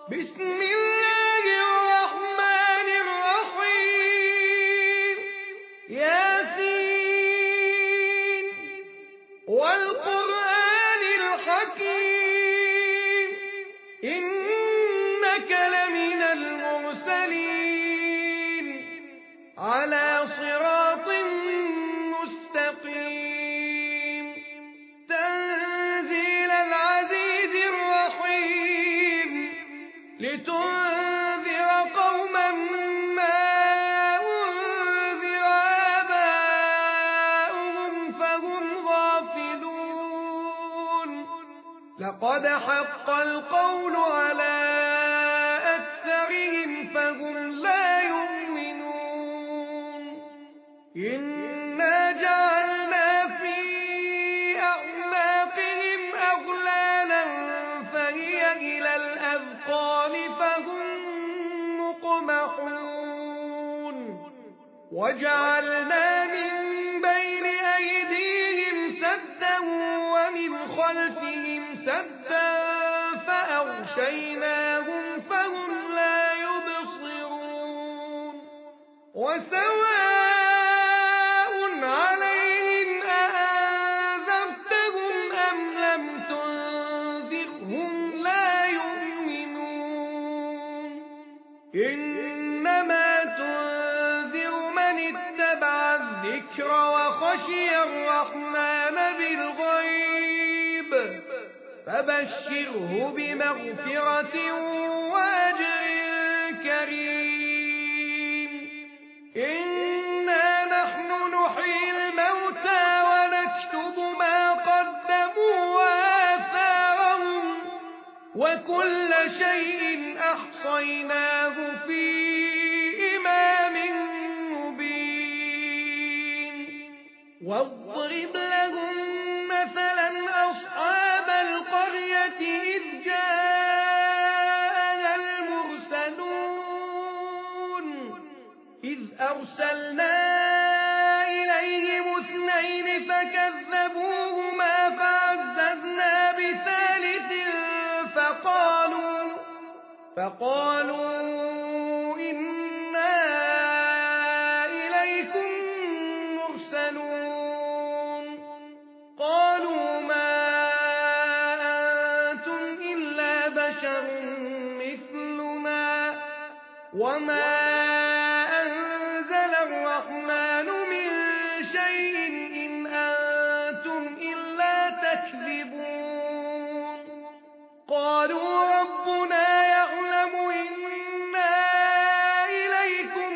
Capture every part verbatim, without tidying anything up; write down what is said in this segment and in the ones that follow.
بسم الله الرحمن الرحيم ياسين والقرآن الحكيم إنك لمن المرسلين على صراط مستقيم تنزيل العزيز الرحيم لتنذر قوما ما أنذر آباؤهم فهم غافلون لقد حق القول على أكثرهم فهم لا يؤمنون إنا جعلنا في أعناقهم أغلالا فهي إلى الأذقان فهم مقمحون وجعلنا من بين أيديهم سدا ومن خلفهم سدا فأغشيناهم فهم لا يبصرون وسواء عليهم أأنذرتهم أم لم تنذرهم لا يؤمنون إنما تنذر من اتبع الذكر وخشي الرحمن بالغيب فبشره بمغفرة وأجر كريم إنا نحن نحيي الموتى ونكتب ما قدموا وآثارهم وكل شيء أحصيناه في إمام مبين واضرب لهم مثلا أصحاب القرية إذ جاءها المرسلون إذ أرسلنا إليهم اثنين فكذبوهما فعززنا بثالث فقالوا فقالوا إنا إليكم مرسلون قالوا ما أنتم إلا بشر مثلنا وما أنزل الرحمن من شيء إن أنتم إلا تكذبون قالوا ربنا يعلم إنا إليكم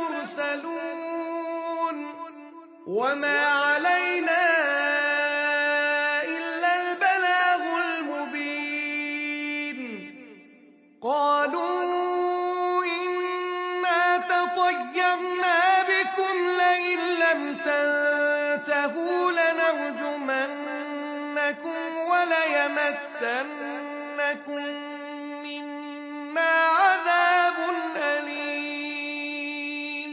لمرسلون وما علينا إلا البلاغ المبين قالوا إنا تطيرنا بكم لئن لم تنتهوا لنرجمنكم وليمسنكم منا عذاب أليم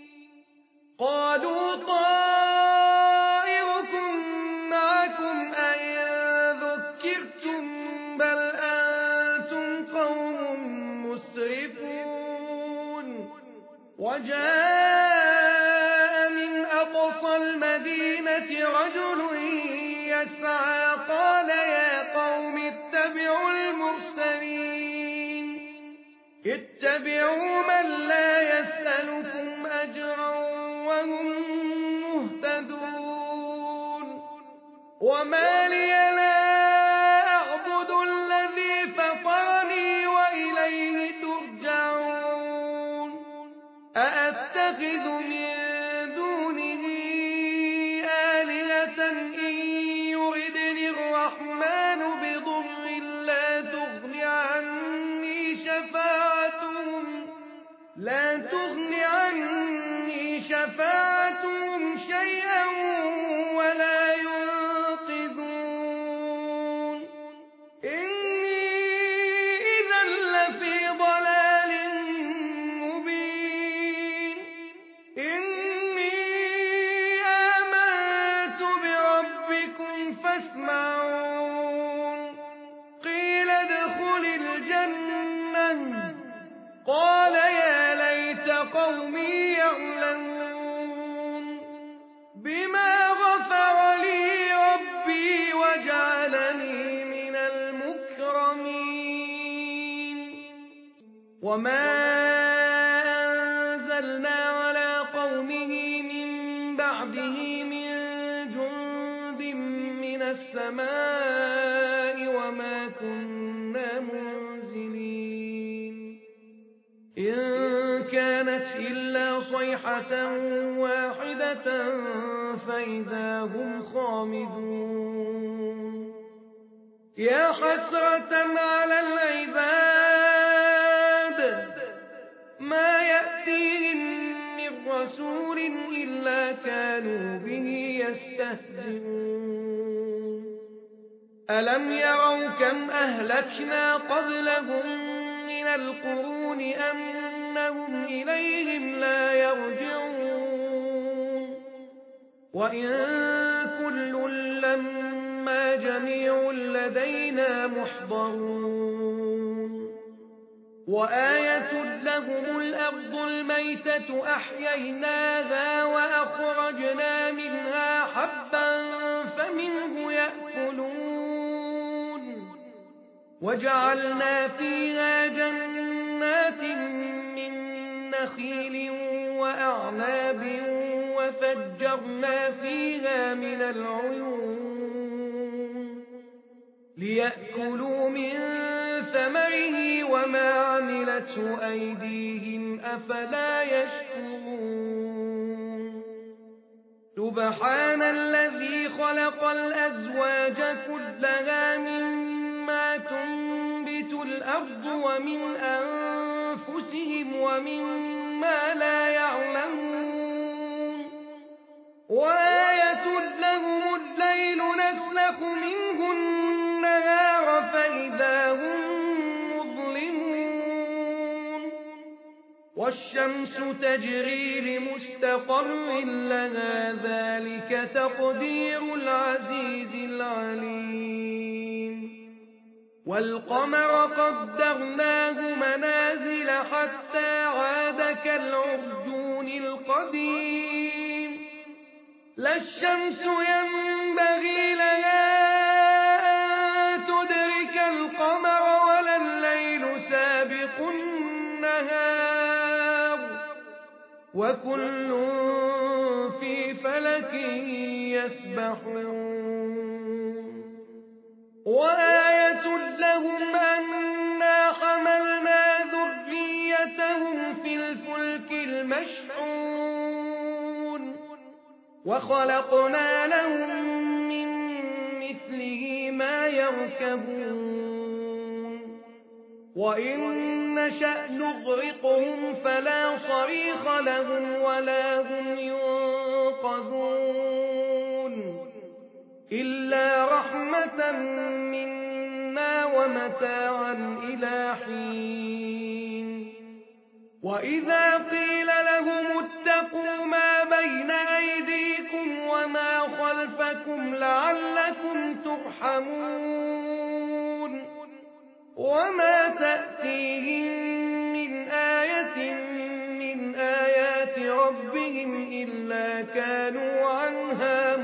قالوا طائركم معكم أئن ذكرتم بل أنتم قوم مسرفون وجاء من أقصى المدينة رجل يسعى قال يا قوم اتبعوا المرسلين اتبعوا من لا يسألكم أجرا وهم مهتدون وما لي لا أعبد الذي فطرني وإليه ترجعون أأتخذ من دونه آلهة إن يردني الرحمن بضر لا تغن عني شفاعتهم لا تغن عني شفاعتهم شيئا ولا ينقذون إني إذا لفي ضلال مبين إني آمنت بربكم فاسمعون قيل ادخل الجنة قوم يعلمون بما غفر لي ربي وجعلني من المكرمين وما أنزلنا على قومه من بعده من جند من السماء وما كنا منزلين إن كانت إلا صيحة واحدة فإذا هم خامدون يا حسرة على العباد ما يأتيهم من رسول إلا كانوا به يستهزئون ألم يروا كم أهلكنا قبلهم من القرون أنهم إليهم لا يرجعون وإن كل لما جميع لدينا محضرون وآية لهم الأرض الميتة أحييناها وأخرجنا منها حبا فمنه يأكلون وجعلنا فيها جنات من نخيل وأعناب وفجرنا فيها من العيون ليأكلوا من ثمره وما عملته أيديهم أفلا يشكرون سبحان الذي خلق الأزواج كلها مما تنبت الأرض ومن أنفسهم ومما لا يعلمون وآية لهم الليل نسلخ منه النهار فإذا هم مظلمون والشمس تجري لمستقر لها ذلك تقدير العزيز العليم والقمر قدرناه منازل حتى عاد كالعرجون القديم لا الشمس ينبغي لها أن تدرك القمر ولا الليل سابق النهار وكل في فلك يسبحون وآية لهم أنا حملنا ذريتهم في الفلك المشحون وخلقنا لهم من مثله ما يركبون وإن نشأ نغرقهم فلا صريخ لهم ولا هم ينقذون إلا رحمة منا ومتاعا إلى حين وإذا قيل لهم اتقوا ما بين أيديكم وما خلفكم لعلكم ترحمون وما تأتيهم من آية من آيات ربهم إلا كانوا عنها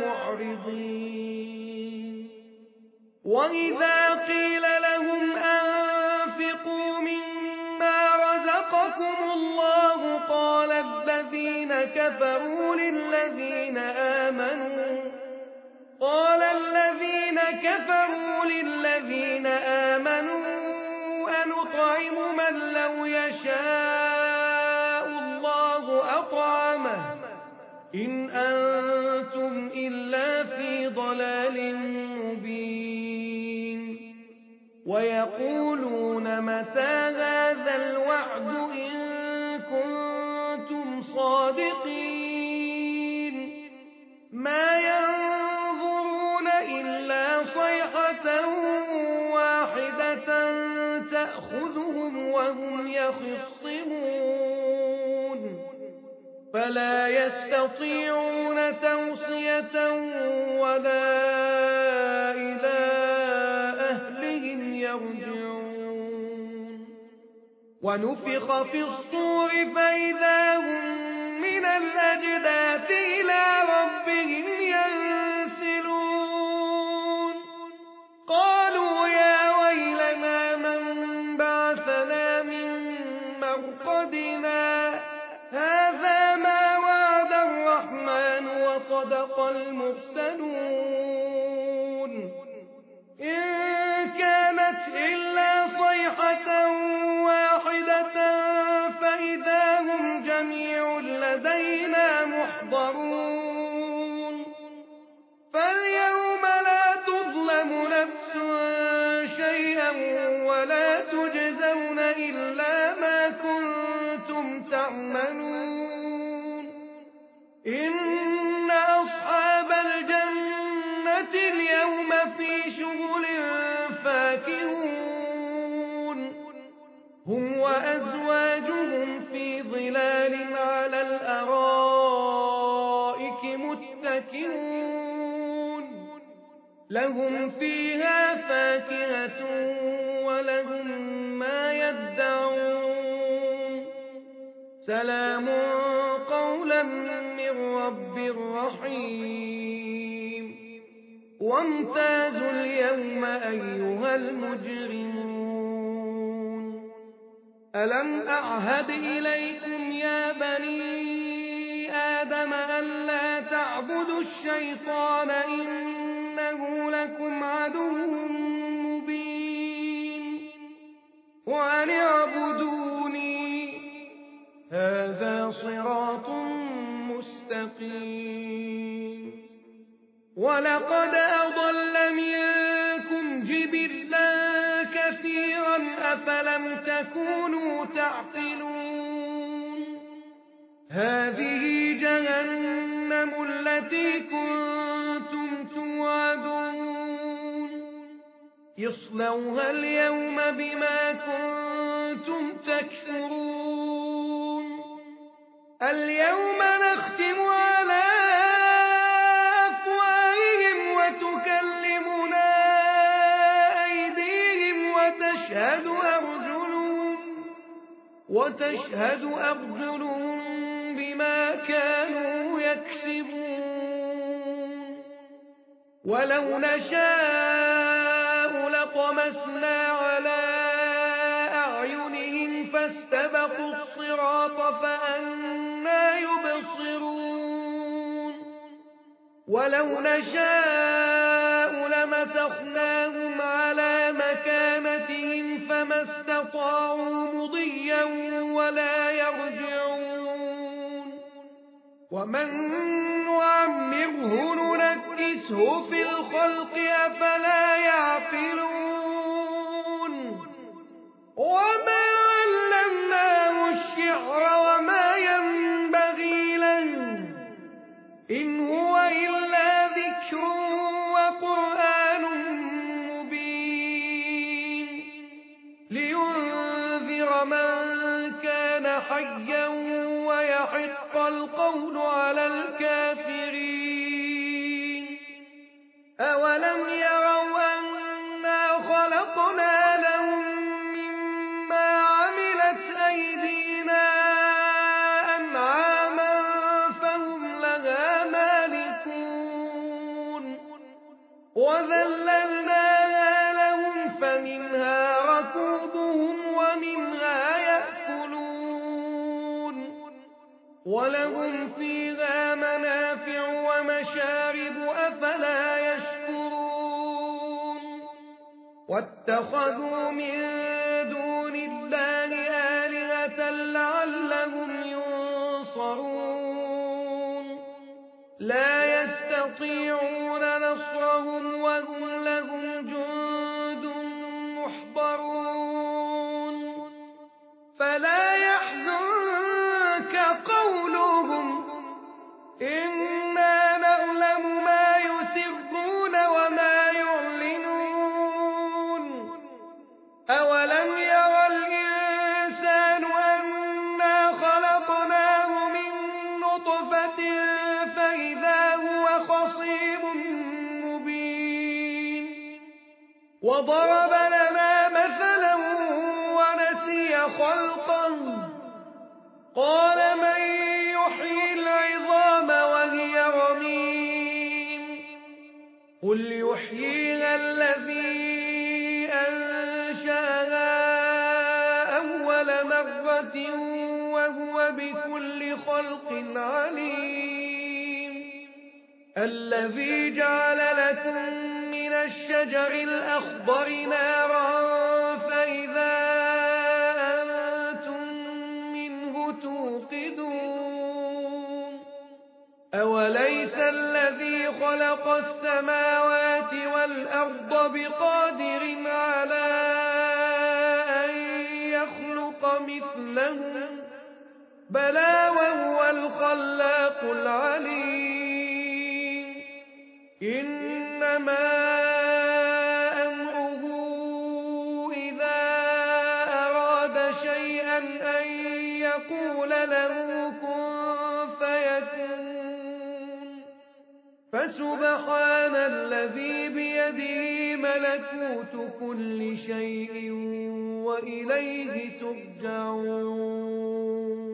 معرضين وإذا قيل لهم أنفقوا مما رزقكم الله قال الذين كفروا للذين آمنوا قال الذين كفروا للذين آمنوا أنطعم من لو يشاء الله أطعمه إن أنتم إلا في ضلال مبين ويقولون متى هذا الوعد إن كنتم صادقين ما ينظرون إلا صيحة واحدة تأخذهم وهم يخصمون فلا يستطيعون توصية ولا إلى أهلهم يرجعون ونفخ في الصور فإذا هم من الأجداث إلى ربهم ينسلون قالوا يا ويلنا من بعثنا من مرقدنا هذا ما وعد الرحمن وصدق المرسلون إن كانت إلا صيحة واحدة فإذا هم جميع لدينا محضرون فاليوم لا تظلم نفس شيئا ولا تجزون إلا ما كنتم تعملون إن أصحاب الجنة اليوم في شغل فاكهون هم وأزواجهم في ظلال على الأرائك متكئون لهم فيها فاكهة ولهم ما يدعون سلام قولا من رب رحيم وامتازوا اليوم أيها المجرمون ألم أعهد إليكم يا بني آدم ألا تعبدوا الشيطان إنه لكم عدو مبين وأن اعبدوني هذا صراط مستقيم ولقد أضل منكم جبلا كثيرا أفلم تكونوا تعقلون هذه جهنم التي كنتم توعدون اصلوها اليوم بما كنتم تكفرون اليوم نختم على أفواههم وتكلمنا أيديهم وتشهد أرجلهم, وتشهد أرجلهم بما كانوا يكسبون ولو نشاء لطمسنا على أعينهم فاستبقوا الصراط فأنى يبصرون ولو نشاء لمسخناهم على مكانتهم فما استطاعوا مضيا ولا يرجعون ومن نعمره ننكسه في الخلق أفلا يعقلون وما علمناه الشعر وما ينبغي له إن هو إلا ذكر وقرآن مبين لينذر من كان حيا ويحق القول على الكافرين أولم يروا أنا خلقنا لهم مما عملت أيدينا أنعاما فهم لها مالكون وذللناها لهم فمنها ركوبهم ومنها يأكلون ولهم فيها منافع ومشارب أفلا يشكرون واتخذوا من دون الله آلهة لعلهم ينصرون لا يستطيعون نصرهم وهم لهم جند محضرون فلا يحزنك قولهم إنا نعلم ما يسرون وما يعلنون أولم يرى الإنسان أنا خلقناه من نطفة فإذا هو خصيم مبين وضرب لنا مثلا ونسي خلقه خلقه قال من يحيي العظام وهي رميم قل يحييها الذي أنشأها أول مرة وهو بكل خلق عليم الذي جعل لكم من الشجر الأخضر نارا فإذا أنتم منه توقدون أوليس الذي خلق السماوات والأرض بقادر على أن يخلق مثلهم بلى وهو الخلاق العليم إنما أمره إذا أراد شيئا أن يقول له كن فيكون فسبحان الذي بيده ملكوت كل شيء وإليه ترجعون